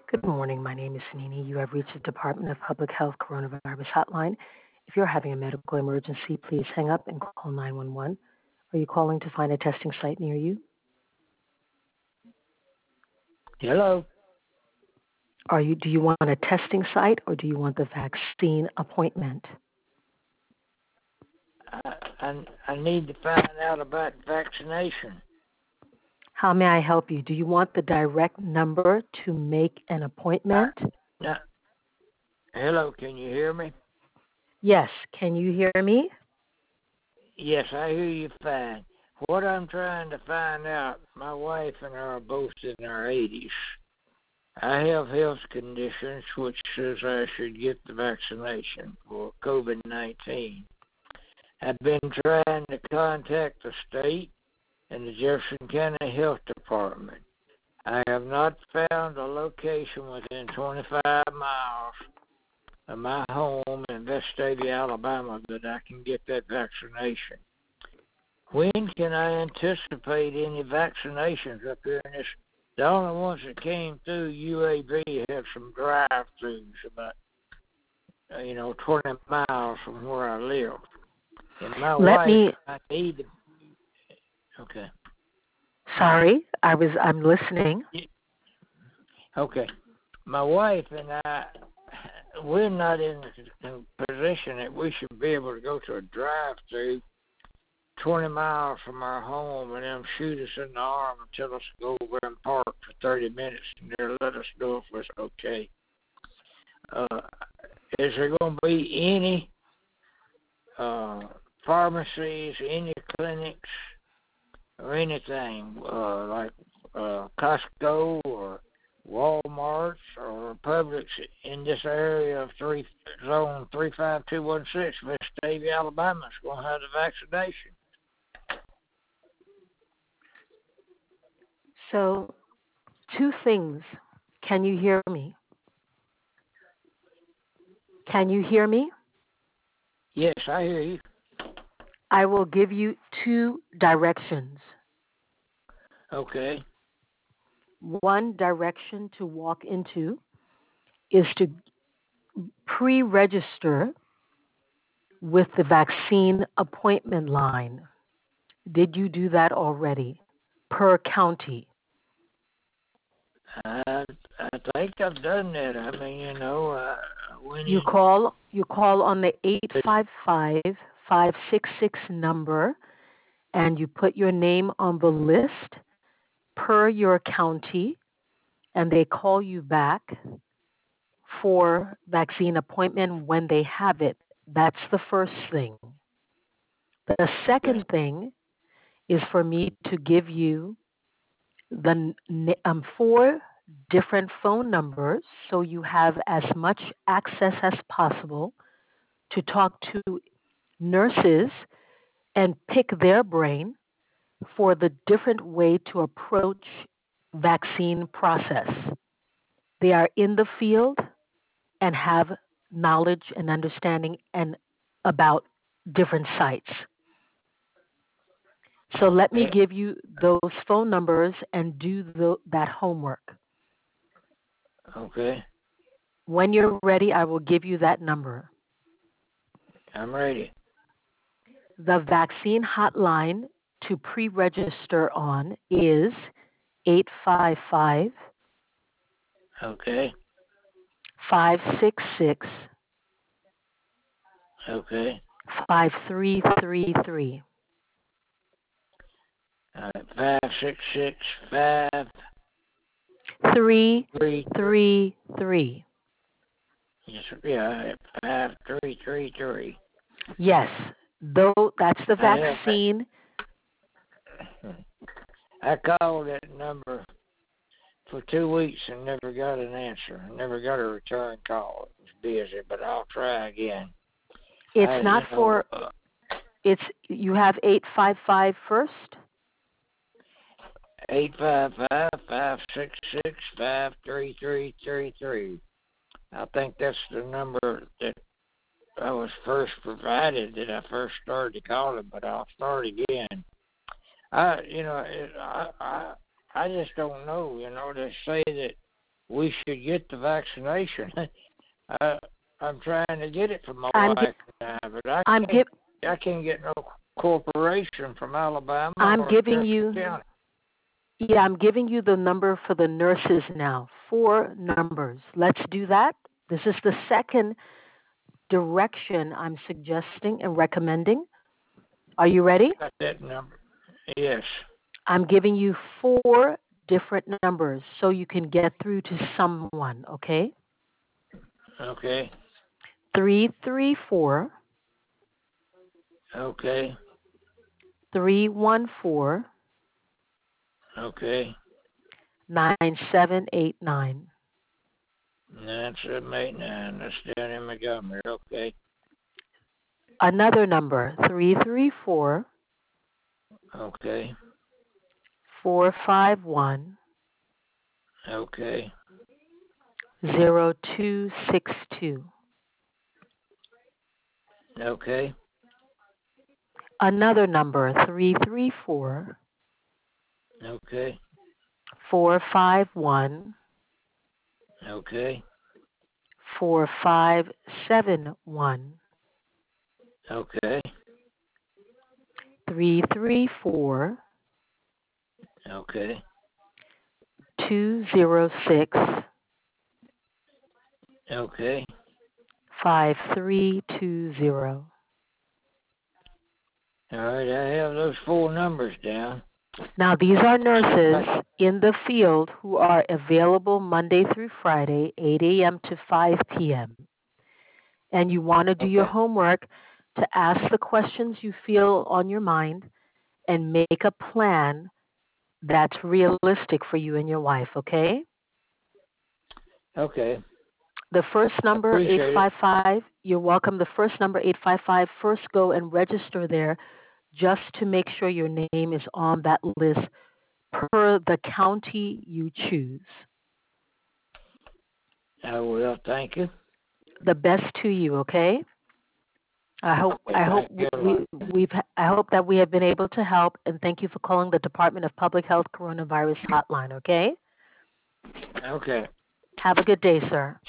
Good morning. My name is Nini. You have reached the Department of Public Health Coronavirus Hotline. If you're having a medical emergency, please hang up and call 911. Are you calling to find a testing site near you? Hello. Do you want a testing site or do you want the vaccine appointment? I need to find out about vaccination. How may I help you? Do you want the direct number to make an appointment? Now, hello, can you hear me? Yes. Can you hear me? Yes, I hear you fine. What I'm trying to find out, my wife and I are both in our 80s. I have health conditions which says I should get the vaccination for COVID-19. I've been trying to contact the state and the Jefferson County Health Department. I have not found a location within 25 miles of my home in Vestavia, Alabama, that I can get that vaccination. When can I anticipate any vaccinations up here in this? The only ones that came through UAB have some drive-throughs about, 20 miles from where I live. And my wife, I need to. Okay. Sorry, I'm listening. Okay. My wife and I, we're not in the position that we should be able to go to a drive-through 20 miles from our home and them shoot us in the arm and tell us to go over and park for 30 minutes and they'll let us know if it's okay. Is there going to be any pharmacies, any clinics, or anything like Costco or Walmart's or Publix in this area of zone 35216, Vestavia, Alabama, is going to have the vaccination? So, two things. Can you hear me? Can you hear me? Yes, I hear you. I will give you two directions. Okay. One direction to walk into is to pre-register with the vaccine appointment line. Did you do that already? Per county. I think I've done that. I mean, when You call on the 855-566 number and you put your name on the list per your county, and they call you back for vaccine appointment when they have it. That's the first thing. The second thing is for me to give you the 4 different phone numbers so you have as much access as possible to talk to nurses and pick their brain for the different way to approach vaccine process. They are in the field and have knowledge and understanding and about different sites. So let me give you those phone numbers and do that homework. Okay. When you're ready, I will give you that number. I'm ready. The vaccine hotline to pre-register on is 855 Okay. 566 Okay. 5333. 566 333. Yes, yeah, 5333. Yes, though that's the vaccine. I called that number for 2 weeks and never got an answer. Never got a return call. It was busy, but I'll try again. It's not for. It's you have 855 first. 855-566-53333. I think that's the number that I was first provided that I first started calling, but I'll start again. I just don't know. They say that we should get the vaccination. I'm trying to get it for my I'm wife and I, but I'm give I can't get no corporation from Alabama I'm or giving Jackson you County. yeah, I'm giving you the number for the nurses now. 4 numbers. Let's do that. This is the second direction I'm suggesting and recommending. Are you ready? Got that number? Yes. I'm giving you 4 different numbers so you can get through to someone, okay? Okay. 334 Okay. 314 Okay. 9789. 9789. That's down in Montgomery. Okay. Another number, 334 Okay. 451 Okay. 0262. Okay. Another number, 334 Okay. 451 Okay. 4571. Okay. 334 Okay. 206 Okay. 5320. All right. I have those 4 numbers down. Now, these are nurses in the field who are available Monday through Friday, 8 a.m. to 5 p.m. And you want to do your Okay. homework to ask the questions you feel on your mind and make a plan that's realistic for you and your wife, okay? Okay. The first number, Appreciate it. 855, you're welcome. The first number, 855, first go and register there just to make sure your name is on that list per the county you choose. I will. Thank you. The best to you, okay? I hope Okay, thank you a lot. I hope that we have been able to help, and thank you for calling the Department of Public Health Coronavirus Hotline, okay? Okay. Have a good day, sir.